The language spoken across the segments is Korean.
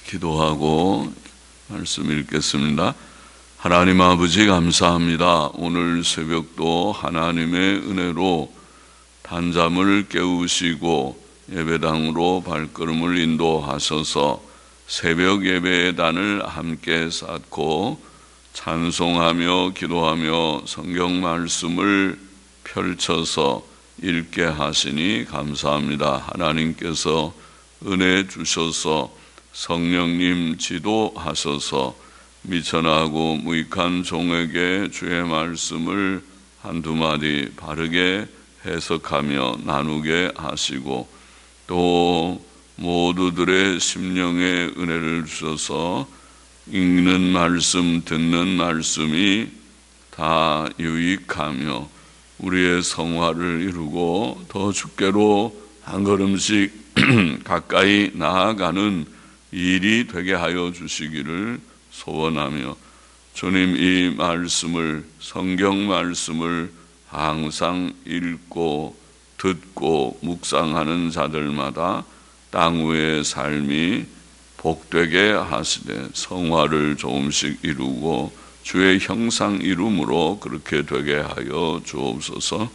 기도하고 말씀 읽겠습니다. 하나님 아버지 감사합니다. 오늘 새벽도 하나님의 은혜로 단잠을 깨우시고 예배당으로 발걸음을 인도하셔서 새벽 예배의 단을 함께 쌓고 찬송하며 기도하며 성경 말씀을 펼쳐서 읽게 하시니 감사합니다. 하나님께서 은혜 주셔서 성령님 지도하셔서 미천하고 무익한 종에게 주의 말씀을 한두 마디 바르게 해석하며 나누게 하시고 또 모두들의 심령에 은혜를 주셔서 읽는 말씀, 듣는 말씀이 다 유익하며 우리의 성화를 이루고 더 주께로 한 걸음씩 가까이 나아가는 일이 되게 하여 주시기를 소원하며 주님 이 말씀을, 성경 말씀을 항상 읽고 듣고 묵상하는 자들마다 땅 위의 삶이 복되게 하시되 성화를 조금씩 이루고 주의 형상 이름으로 그렇게 되게 하여 주옵소서.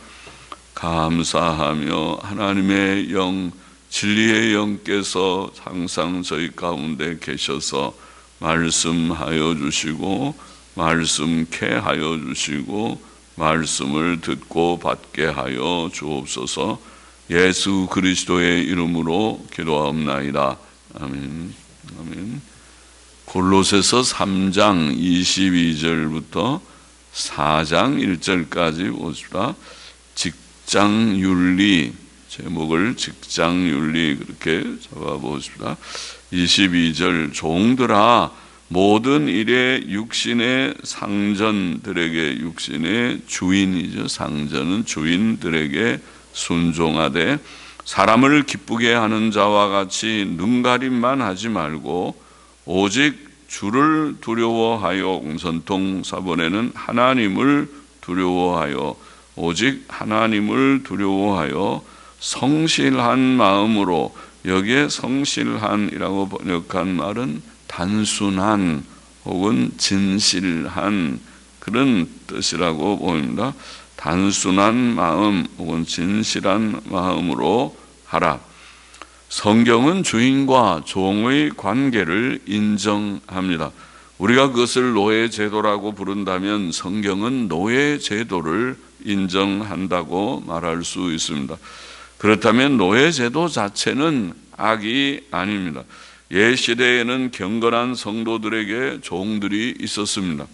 감사하며 하나님의 영, 진리의 영께서 항상 저희 가운데 계셔서 말씀하여 주시고 말씀케 하여 주시고 말씀을 듣고 받게 하여 주옵소서. 예수 그리스도의 이름으로 기도하옵나이다. 아멘. 아멘. 골로새서 3장 22절부터 4장 1절까지 보십시다. 직장윤리, 제목을 직장윤리 그렇게 잡아보십시다. 22절 종들아 모든 일에 육신의 상전들에게, 육신의 주인이죠. 상전은 주인들에게 순종하되 사람을 기쁘게 하는 자와 같이 눈가림만 하지 말고 오직 주를 두려워하여, 공선통 사본에는 하나님을 두려워하여, 오직 하나님을 두려워하여 성실한 마음으로, 여기에 성실한이라고 번역한 말은 단순한 혹은 진실한 그런 뜻이라고 보입니다. 단순한 마음 혹은 진실한 마음으로 하라. 성경은 주인과 종의 관계를 인정합니다. 우리가 그것을 노예 제도라고 부른다면 성경은 노예 제도를 인정한다고 말할 수 있습니다. 그렇다면 노예 제도 자체는 악이 아닙니다. 옛 시대에는 경건한 성도들에게 종들이 있었습니다.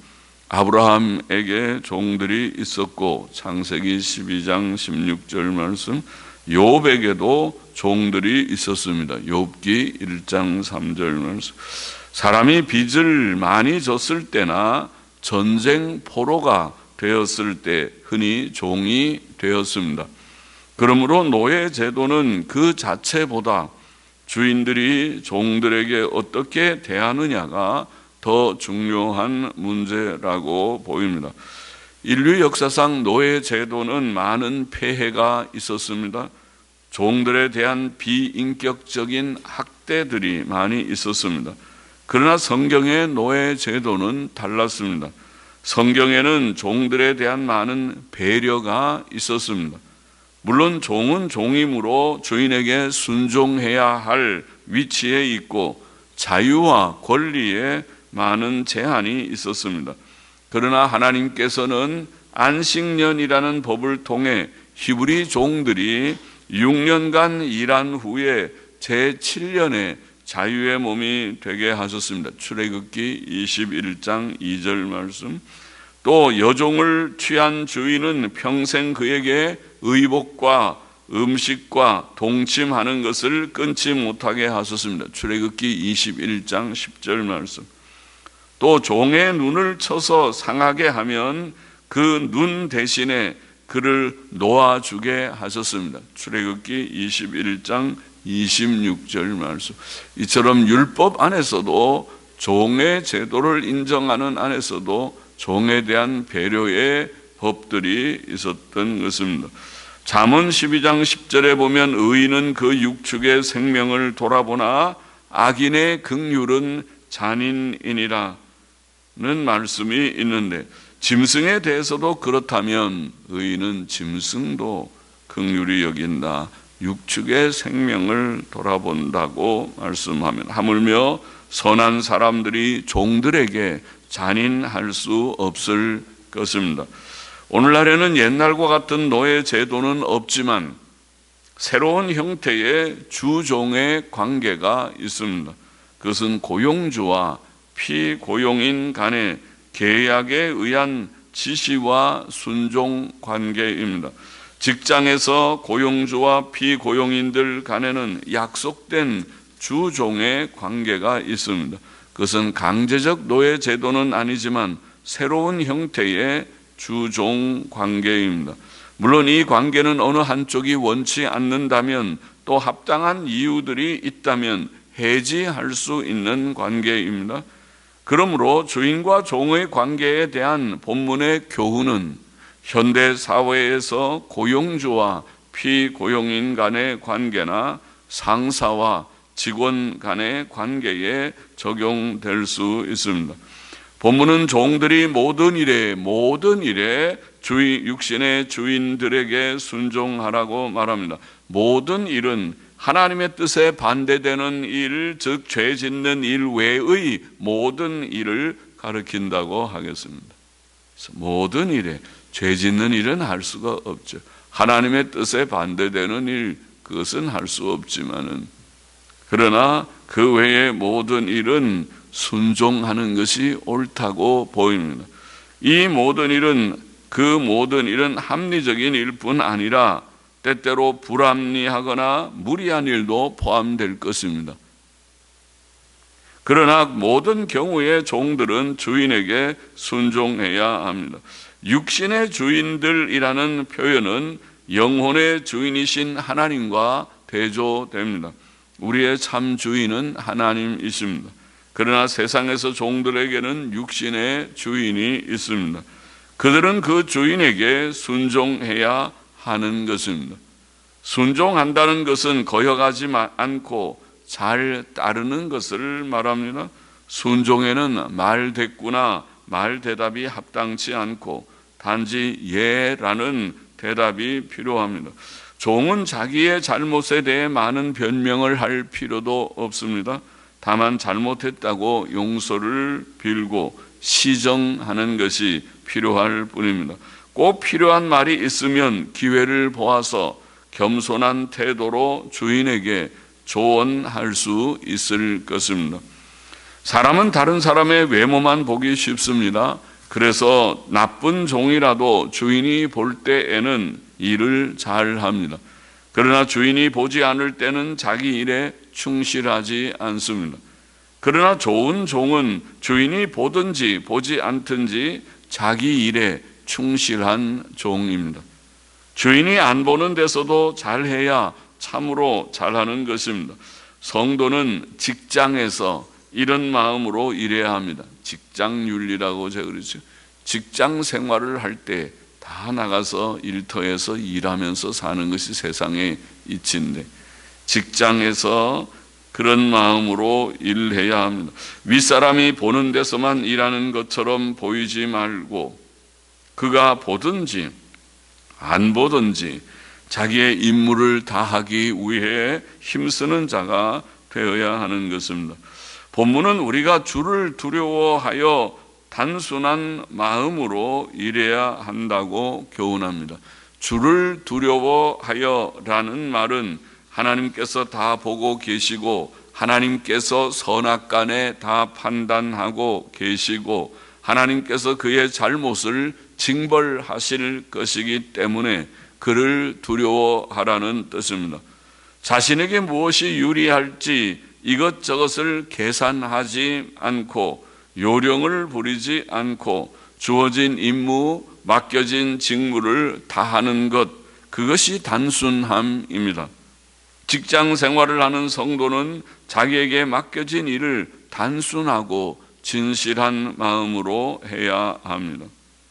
아브라함에게 종들이 있었고 창세기 12장 16절 말씀, 욥에게도 종들이 있었습니다. 욥기 1장 3절 말씀. 사람이 빚을 많이 졌을 때나 전쟁 포로가 되었을 때 흔히 종이 되었습니다. 그러므로 노예 제도는 그 자체보다 주인들이 종들에게 어떻게 대하느냐가 더 중요한 문제라고 보입니다. 인류 역사상 노예 제도는 많은 폐해가 있었습니다. 종들에 대한 비인격적인 학대들이 많이 있었습니다. 그러나 성경의 노예 제도는 달랐습니다. 성경에는 종들에 대한 많은 배려가 있었습니다. 물론 종은 종이므로 주인에게 순종해야 할 위치에 있고 자유와 권리에 많은 제한이 있었습니다. 그러나 하나님께서는 안식년이라는 법을 통해 히브리 종들이 6년간 일한 후에 제7년에 자유의 몸이 되게 하셨습니다. 출애굽기 21장 2절 말씀. 또 여종을 취한 주인은 평생 그에게 의복과 음식과 동침하는 것을 끊지 못하게 하셨습니다. 출애굽기 21장 10절 말씀. 또 종의 눈을 쳐서 상하게 하면 그 눈 대신에 그를 놓아주게 하셨습니다. 출애굽기 21장 26절 말씀. 이처럼 율법 안에서도 종의 제도를 인정하는 안에서도 종에 대한 배려의 법들이 있었던 것입니다. 잠언 12장 10절에 보면 의인은 그 육축의 생명을 돌아보나 악인의 긍휼은 잔인이니라는 말씀이 있는데, 짐승에 대해서도 그렇다면 의인은 짐승도 긍휼히 여긴다. 육축의 생명을 돌아본다고 말씀하면, 하물며 선한 사람들이 종들에게 잔인할 수 없을 것입니다. 오늘날에는 옛날과 같은 노예 제도는 없지만 새로운 형태의 주종의 관계가 있습니다. 그것은 고용주와 피고용인 간의 계약에 의한 지시와 순종 관계입니다. 직장에서 고용주와 피고용인들 간에는 약속된 주종의 관계가 있습니다. 그것은 강제적 노예 제도는 아니지만 새로운 형태의 주종 관계입니다. 물론 이 관계는 어느 한쪽이 원치 않는다면, 또 합당한 이유들이 있다면 해지할 수 있는 관계입니다. 그러므로 주인과 종의 관계에 대한 본문의 교훈은 현대 사회에서 고용주와 피고용인 간의 관계나 상사와 직원 간의 관계에 적용될 수 있습니다. 본문은 종들이 모든 일에 육신의 주인들에게 순종하라고 말합니다. 모든 일은 하나님의 뜻에 반대되는 일, 즉 죄 짓는 일 외의 모든 일을 가리킨다고 하겠습니다. 그래서 모든 일에, 죄 짓는 일은 할 수가 없죠. 하나님의 뜻에 반대되는 일, 그것은 할 수 없지만은, 그러나 그 외의 모든 일은 순종하는 것이 옳다고 보입니다. 이 모든 일은, 그 모든 일은 합리적인 일뿐 아니라 때때로 불합리하거나 무리한 일도 포함될 것입니다. 그러나 모든 경우에 종들은 주인에게 순종해야 합니다. 육신의 주인들이라는 표현은 영혼의 주인이신 하나님과 대조됩니다. 우리의 참 주인은 하나님이십니다. 그러나 세상에서 종들에게는 육신의 주인이 있습니다. 그들은 그 주인에게 순종해야 하는 것입니다. 순종한다는 것은 거역하지 않고 잘 따르는 것을 말합니다. 순종에는 말대꾸나 말대답이 합당치 않고 단지 예라는 대답이 필요합니다. 종은 자기의 잘못에 대해 많은 변명을 할 필요도 없습니다. 다만 잘못했다고 용서를 빌고 시정하는 것이 필요할 뿐입니다. 꼭 필요한 말이 있으면 기회를 보아서 겸손한 태도로 주인에게 조언할 수 있을 것입니다. 사람은 다른 사람의 외모만 보기 쉽습니다. 그래서 나쁜 종이라도 주인이 볼 때에는 일을 잘 합니다. 그러나 주인이 보지 않을 때는 자기 일에 충실하지 않습니다. 그러나 좋은 종은 주인이 보든지 보지 않든지 자기 일에 충실한 종입니다. 주인이 안 보는 데서도 잘해야 참으로 잘하는 것입니다. 성도는 직장에서 이런 마음으로 일해야 합니다. 직장윤리라고 제가 그러죠. 직장 생활을 할 때 다 나가서 일터에서 일하면서 사는 것이 세상의 이치인데, 직장에서 그런 마음으로 일해야 합니다. 윗사람이 보는 데서만 일하는 것처럼 보이지 말고 그가 보든지 안 보든지 자기의 임무를 다하기 위해 힘쓰는 자가 되어야 하는 것입니다. 본문은 우리가 주를 두려워하여 단순한 마음으로 일해야 한다고 교훈합니다. 주를 두려워하여라는 말은 하나님께서 다 보고 계시고 하나님께서 선악간에 다 판단하고 계시고 하나님께서 그의 잘못을 징벌하실 것이기 때문에 그를 두려워하라는 뜻입니다. 자신에게 무엇이 유리할지 이것저것을 계산하지 않고 요령을 부리지 않고 주어진 임무, 맡겨진 직무를 다하는 것, 그것이 단순함입니다. 직장 생활을 하는 성도는 자기에게 맡겨진 일을 단순하고 진실한 마음으로 해야 합니다.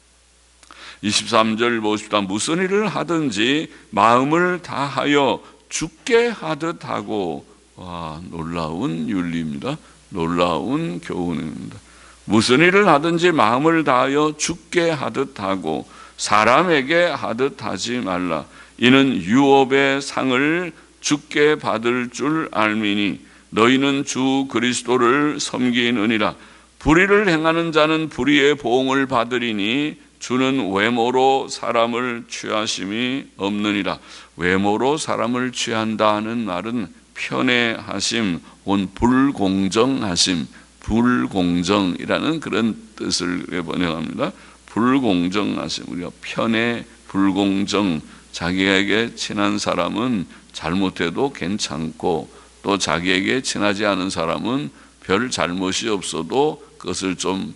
23절 보십시다. 무슨 일을 하든지 마음을 다하여 주께 하듯 하고 와, 놀라운 윤리입니다. 놀라운 교훈입니다. 무슨 일을 하든지 마음을 다하여 주께 하듯 하고 사람에게 하듯 하지 말라. 이는 유업의 상을 주께 받을 줄 알미니 너희는 주 그리스도를 섬기느니라. 불의를 행하는 자는 불의의 보응을 받으리니 주는 외모로 사람을 취하심이 없느니라. 외모로 사람을 취한다 하는 말은 편애하심, 혹은 불공정하심, 불공정이라는 그런 뜻을 번역합니다. 불공정하심, 우리가 편애, 불공정, 자기에게 친한 사람은 잘못해도 괜찮고 또 자기에게 친하지 않은 사람은 별 잘못이 없어도 그것을 좀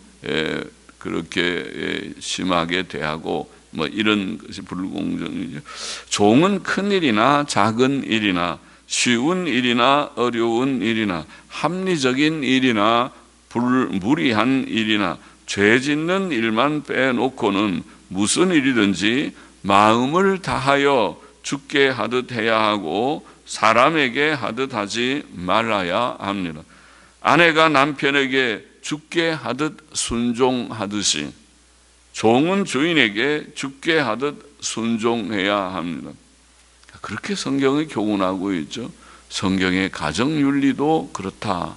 그렇게 심하게 대하고 뭐 이런 것이 불공정이죠. 종은 큰 일이나 작은 일이나 쉬운 일이나 어려운 일이나 합리적인 일이나 무리한 일이나 죄 짓는 일만 빼놓고는 무슨 일이든지 마음을 다하여 주께 하듯 해야 하고 사람에게 하듯 하지 말아야 합니다. 아내가 남편에게 주께 하듯 순종하듯이 종은 주인에게 주께 하듯 순종해야 합니다. 그렇게 성경이 교훈하고 있죠. 성경의 가정윤리도 그렇다.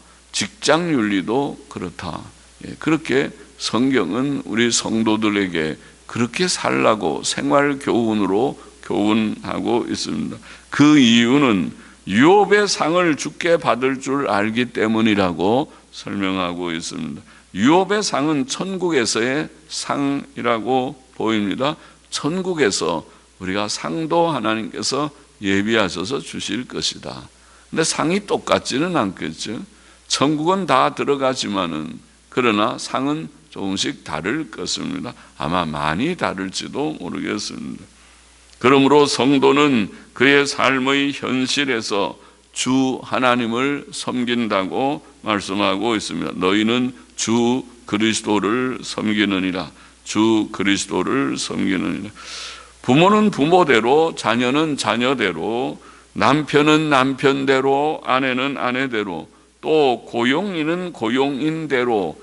직장윤리도 그렇다. 그렇게 성경은 우리 성도들에게 그렇게 살라고 생활교훈으로 교훈하고 있습니다. 그 이유는 유업의 상을 주께 받을 줄 알기 때문이라고 설명하고 있습니다. 유업의 상은 천국에서의 상이라고 보입니다. 천국에서 우리가 상도 하나님께서 예비하셔서 주실 것이다. 근데 상이 똑같지는 않겠죠. 천국은 다 들어가지만은 그러나 상은 조금씩 다를 것입니다. 아마 많이 다를지도 모르겠습니다. 그러므로 성도는 그의 삶의 현실에서 주 하나님을 섬긴다고 말씀하고 있습니다. 너희는 주 그리스도를 섬기느니라. 주 그리스도를 섬기느니라. 부모는 부모대로, 자녀는 자녀대로, 남편은 남편대로, 아내는 아내대로, 또 고용인은 고용인대로,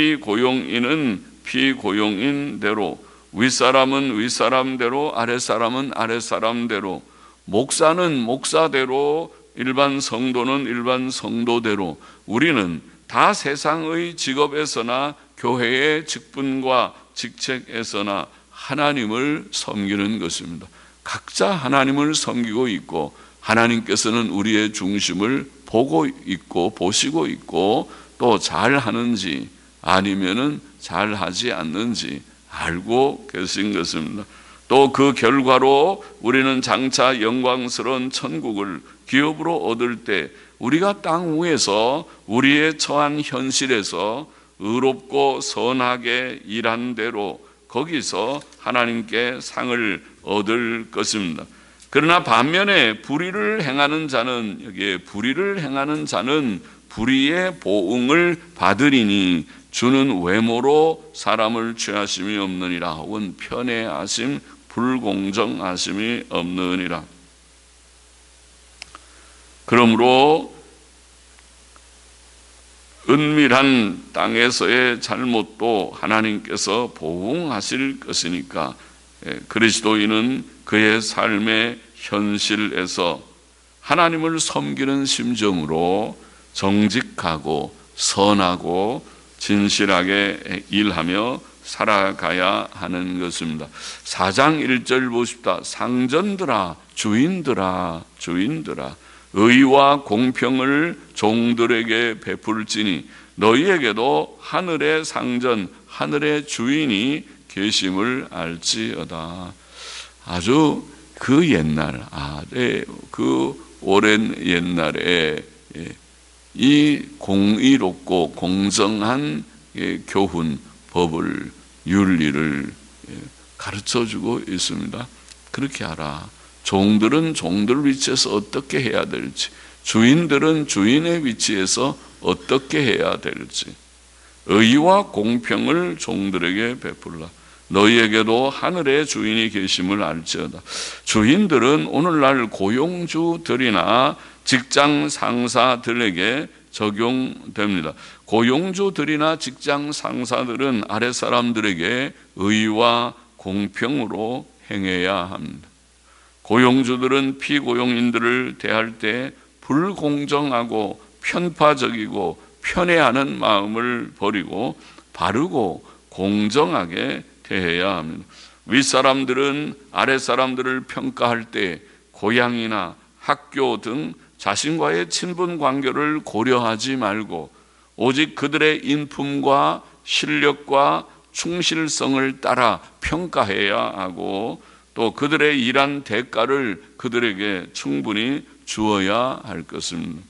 피고용인은 피고용인대로, 윗사람은 윗사람대로, 아랫사람은 아랫사람대로, 목사는 목사대로, 일반 성도는 일반 성도대로, 우리는 다 세상의 직업에서나 교회의 직분과 직책에서나 하나님을 섬기는 것입니다. 각자 하나님을 섬기고 있고 하나님께서는 우리의 중심을 보고 있고 보시고 있고 또 잘하는지 아니면은 잘하지 않는지 알고 계신 것입니다. 또 그 결과로 우리는 장차 영광스러운 천국을 기업으로 얻을 때 우리가 땅 위에서 우리의 처한 현실에서 의롭고 선하게 일한 대로 거기서 하나님께 상을 얻을 것입니다. 그러나 반면에 불의를 행하는 자는 여기에 불의를 행하는 자는 불의의 보응을 받으리니 주는 외모로 사람을 취하심이 없느니라. 혹은 편애하심 불공정하심이 없느니라. 그러므로 은밀한 땅에서의 잘못도 하나님께서 보응하실 것이니까 그리스도인은 그의 삶의 현실에서 하나님을 섬기는 심정으로 정직하고 선하고 진실하게 일하며 살아가야 하는 것입니다. 4장 1절 보십시다. 상전들아 주인들아 주인들아 의와 공평을 종들에게 베풀지니 너희에게도 하늘의 상전 하늘의 주인이 계심을 알지어다. 아주 그 옛날 그 오랜 옛날에 이 공의롭고 공정한 교훈 법을 윤리를 가르쳐주고 있습니다. 그렇게 하라. 종들은 종들 위치에서 어떻게 해야 될지, 주인들은 주인의 위치에서 어떻게 해야 될지, 의와 공평을 종들에게 베풀라. 너희에게도 하늘의 주인이 계심을 알지어다. 주인들은 오늘날 고용주들이나 직장 상사들에게 적용됩니다. 고용주들이나 직장 상사들은 아랫 사람들에게 의와 공평으로 행해야 합니다. 고용주들은 피고용인들을 대할 때 불공정하고 편파적이고 편애하는 마음을 버리고 바르고 공정하게 대해야 합니다. 윗사람들은 아랫사람들을 평가할 때 고향이나 학교 등 자신과의 친분 관계를 고려하지 말고 오직 그들의 인품과 실력과 충실성을 따라 평가해야 하고 또 그들의 일한 대가를 그들에게 충분히 주어야 할 것입니다.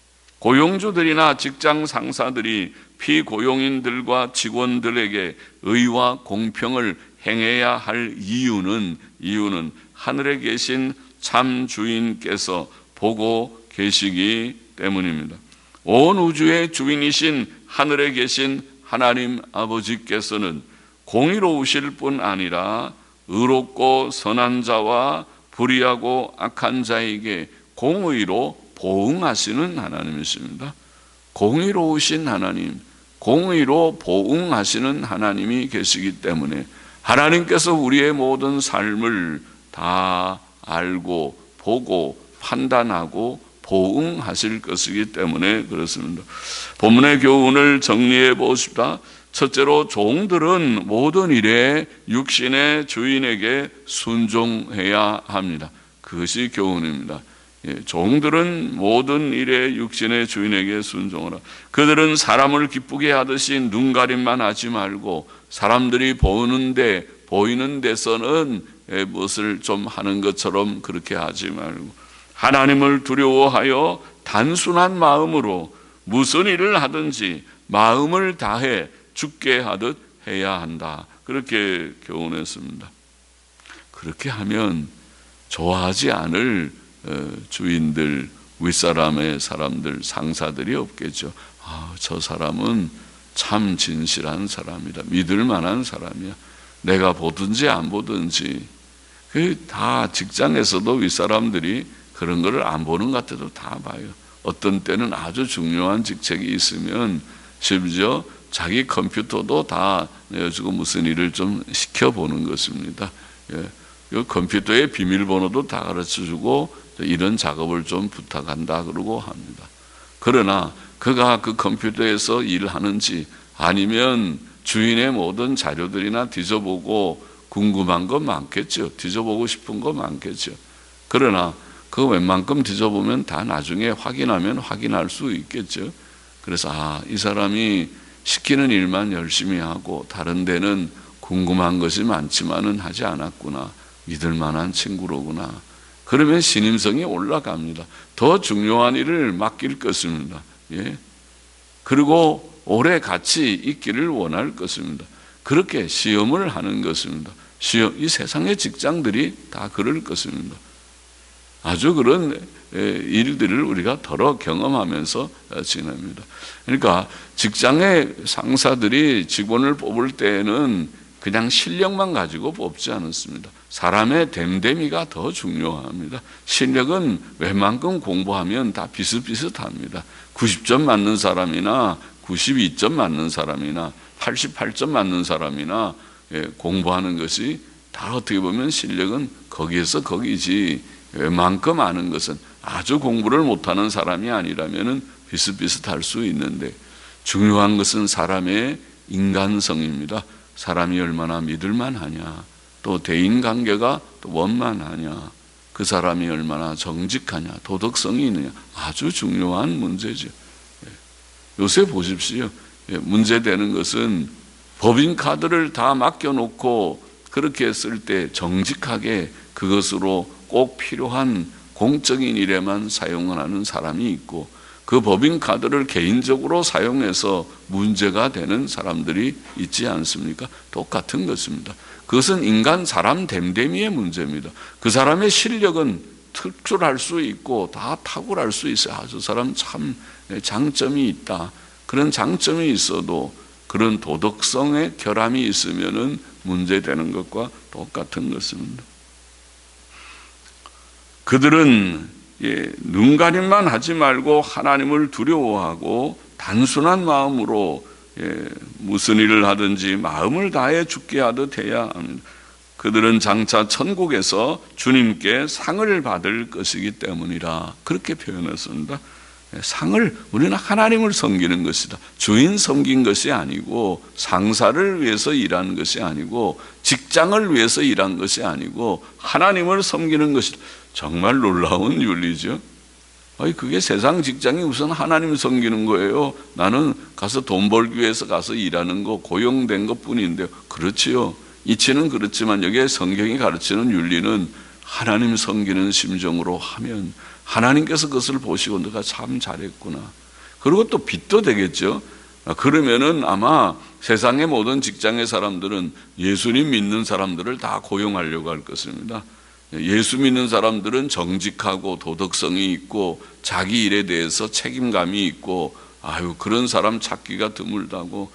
고용주들이나 직장 상사들이 피고용인들과 직원들에게 의와 공평을 행해야 할 이유는 하늘에 계신 참 주인께서 보고 계시기 때문입니다. 온 우주의 주인이신 하늘에 계신 하나님 아버지께서는 공의로우실 뿐 아니라 의롭고 선한 자와 불의하고 악한 자에게 공의로 보응하시는 하나님이십니다. 공의로우신 하나님, 공의로 보응하시는 하나님이 계시기 때문에 하나님께서 우리의 모든 삶을 다 알고 보고 판단하고 보응하실 것이기 때문에 그렇습니다. 본문의 교훈을 정리해 보십시다. 첫째로 종들은 모든 일에 육신의 주인에게 순종해야 합니다. 그것이 교훈입니다. 종들은 모든 일에 육신의 주인에게 순종하라. 그들은 사람을 기쁘게 하듯이 눈가림만 하지 말고 사람들이 보이는 데서는 무엇을 좀 하는 것처럼 그렇게 하지 말고 하나님을 두려워하여 단순한 마음으로 무슨 일을 하든지 마음을 다해 죽게 하듯 해야 한다. 그렇게 교훈했습니다. 그렇게 하면 좋아하지 않을 주인들, 윗사람의 사람들, 상사들이 없겠죠. 저 사람은 참 진실한 사람이다. 믿을 만한 사람이야. 내가 보든지 안 보든지. 다 직장에서도 윗사람들이 그런 거를 안 보는 것 같아도 다 봐요. 어떤 때는 아주 중요한 직책이 있으면 심지어 자기 컴퓨터도 다 내어주고 무슨 일을 좀 시켜보는 것입니다. 이 컴퓨터의 비밀번호도 다 가르쳐주고 이런 작업을 좀 부탁한다 그러고 합니다. 그러나 그가 그 컴퓨터에서 일하는지 아니면 주인의 모든 자료들이나 뒤져보고 궁금한 거 많겠죠. 뒤져보고 싶은 거 많겠죠. 그러나 그 웬만큼 뒤져보면 다 나중에 확인하면 확인할 수 있겠죠. 그래서 이 사람이 시키는 일만 열심히 하고 다른 데는 궁금한 것이 많지만은 하지 않았구나. 믿을 만한 친구로구나. 그러면 신임성이 올라갑니다. 더 중요한 일을 맡길 것입니다. 그리고 오래 같이 있기를 원할 것입니다. 그렇게 시험을 하는 것입니다. 이 세상의 직장들이 다 그럴 것입니다. 아주 그런 일들을 우리가 더러 경험하면서 지냅니다. 그러니까 직장의 상사들이 직원을 뽑을 때에는 그냥 실력만 가지고 뽑지 않았습니다. 사람의 됨됨이가 더 중요합니다. 실력은 웬만큼 공부하면 다 비슷비슷합니다. 90점 맞는 사람이나 92점 맞는 사람이나 88점 맞는 사람이나 공부하는 것이 다 어떻게 보면 실력은 거기에서 거기지 웬만큼 아는 것은 아주 공부를 못하는 사람이 아니라면 비슷비슷할 수 있는데 중요한 것은 사람의 인간성입니다. 사람이 얼마나 믿을만하냐, 또 대인관계가 또 원만하냐, 그 사람이 얼마나 정직하냐, 도덕성이 있느냐, 아주 중요한 문제죠. 요새 보십시오. 문제되는 것은 법인카드를 다 맡겨놓고 그렇게 쓸 때 정직하게 그것으로 꼭 필요한 공적인 일에만 사용하는 사람이 있고 그 법인카드를 개인적으로 사용해서 문제가 되는 사람들이 있지 않습니까? 똑같은 것입니다. 그것은 인간 사람 됨됨이의 문제입니다. 그 사람의 실력은 특출할 수 있고 다 탁월할 수 있어요. 저 사람 참 장점이 있다. 그런 장점이 있어도 그런 도덕성의 결함이 있으면은 문제되는 것과 똑같은 것입니다. 그들은 눈가림만 하지 말고 하나님을 두려워하고 단순한 마음으로 무슨 일을 하든지 마음을 다해 죽게 하듯 해야 합니다. 그들은 장차 천국에서 주님께 상을 받을 것이기 때문이라 그렇게 표현했습니다. 상을, 우리는 하나님을 섬기는 것이다. 주인 섬긴 것이 아니고, 상사를 위해서 일한 것이 아니고, 직장을 위해서 일한 것이 아니고 하나님을 섬기는 것이다. 정말 놀라운 윤리죠. 그게 세상 직장이 우선 하나님 섬기는 거예요. 나는 가서 돈 벌기 위해서 가서 일하는 거, 고용된 것 뿐인데요. 그렇지요. 이치는 그렇지만 여기에 성경이 가르치는 윤리는 하나님 섬기는 심정으로 하면 하나님께서 그것을 보시고 너가 참 잘했구나. 그리고 또 빚도 되겠죠. 그러면은 아마 세상의 모든 직장의 사람들은 예수님 믿는 사람들을 다 고용하려고 할 것입니다. 예수 믿는 사람들은 정직하고 도덕성이 있고 자기 일에 대해서 책임감이 있고 그런 사람 찾기가 드물다고.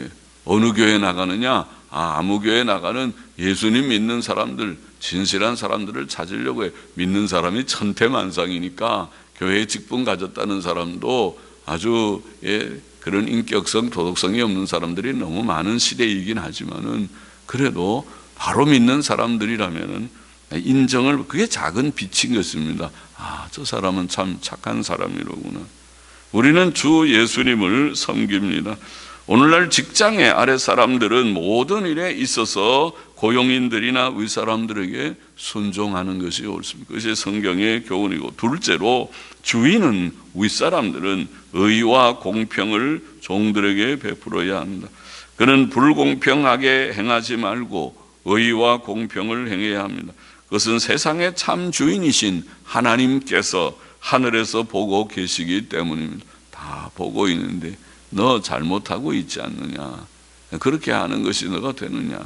어느 교회 나가느냐? 아무 교회 나가는 예수님 믿는 사람들, 진실한 사람들을 찾으려고 해. 믿는 사람이 천태만상이니까 교회에 직분 가졌다는 사람도 아주 그런 인격성, 도덕성이 없는 사람들이 너무 많은 시대이긴 하지만은 그래도 바로 믿는 사람들이라면은 인정을, 그게 작은 빛인 것입니다. 저 사람은 참 착한 사람이로구나. 우리는 주 예수님을 섬깁니다. 오늘날 직장의 아랫사람들은 모든 일에 있어서 고용인들이나 윗사람들에게 순종하는 것이 옳습니다. 그것이 성경의 교훈이고, 둘째로 주인은, 윗사람들은 의와 공평을 종들에게 베풀어야 합니다. 그는 불공평하게 행하지 말고 의와 공평을 행해야 합니다. 그것은 세상의 참 주인이신 하나님께서 하늘에서 보고 계시기 때문입니다. 다 보고 있는데 너 잘못하고 있지 않느냐? 그렇게 하는 것이 너가 되느냐?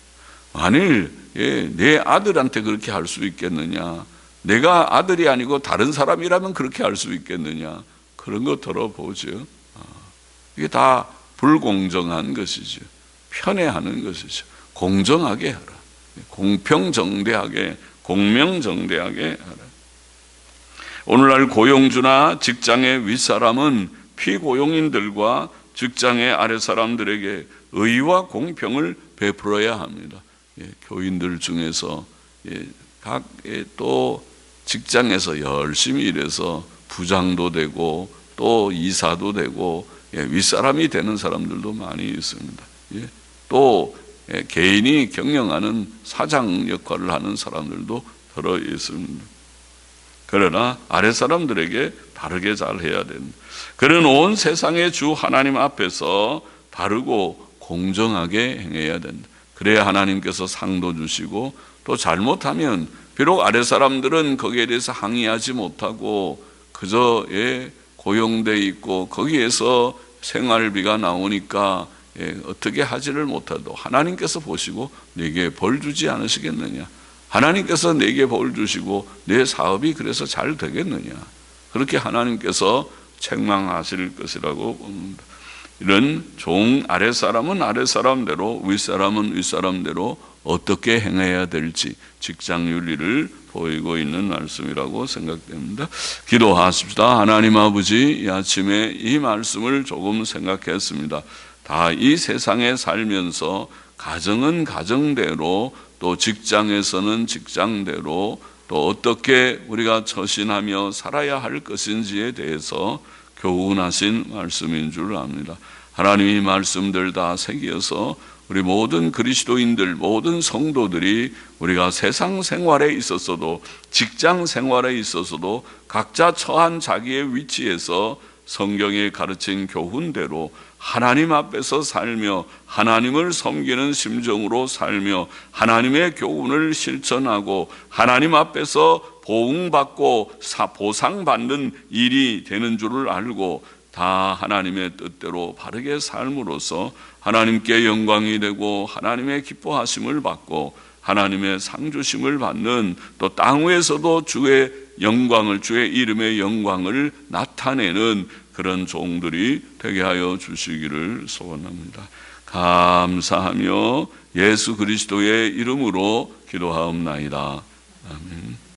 만일 내 아들한테 그렇게 할 수 있겠느냐? 내가 아들이 아니고 다른 사람이라면 그렇게 할 수 있겠느냐? 그런 거 들어보죠. 이게 다 불공정한 것이죠. 편애하는 것이죠. 공정하게 하라. 공평정대하게, 공명정대하게 하라. 오늘날 고용주나 직장의 윗사람은 피고용인들과 직장의 아랫사람들에게 의와 공평을 베풀어야 합니다. 교인들 중에서 각 또 직장에서 열심히 일해서 부장도 되고 또 이사도 되고 윗사람이 되는 사람들도 많이 있습니다. 또 개인이 경영하는 사장 역할을 하는 사람들도 들어 있습니다. 그러나 아랫사람들에게 바르게 잘 해야 됩니다. 그는 온 세상의 주 하나님 앞에서 바르고 공정하게 행해야 된다. 그래야 하나님께서 상도 주시고, 또 잘못하면 비록 아랫사람들은 거기에 대해서 항의하지 못하고 그저 고용돼 있고 거기에서 생활비가 나오니까 어떻게 하지를 못해도 하나님께서 보시고 내게 벌 주지 않으시겠느냐? 하나님께서 내게 벌 주시고 내 사업이 그래서 잘 되겠느냐? 그렇게 하나님께서 책망하실 것이라고 봅니다. 이런 종 아랫사람은 아랫사람대로, 윗사람은 윗사람대로 어떻게 행해야 될지 직장 윤리를 보이고 있는 말씀이라고 생각됩니다. 기도하십시다. 하나님 아버지, 이 아침에 이 말씀을 조금 생각했습니다. 다 이 세상에 살면서 가정은 가정대로, 또 직장에서는 직장대로, 또 어떻게 우리가 처신하며 살아야 할 것인지에 대해서 교훈하신 말씀인 줄 압니다. 하나님의 말씀들 다 새겨서 우리 모든 그리스도인들, 모든 성도들이 우리가 세상 생활에 있어서도 직장 생활에 있어서도 각자 처한 자기의 위치에서 성경에 가르친 교훈대로 하나님 앞에서 살며 하나님을 섬기는 심정으로 살며 하나님의 교훈을 실천하고 하나님 앞에서 보응받고 보상받는 일이 되는 줄을 알고 다 하나님의 뜻대로 바르게 삶으로써 하나님께 영광이 되고 하나님의 기뻐하심을 받고 하나님의 상주심을 받는, 또 땅 위에서도 주의 영광을, 주의 이름의 영광을 나타내는 그런 종들이 되게 하여 주시기를 소원합니다. 감사하며 예수 그리스도의 이름으로 기도하옵나이다. 아멘.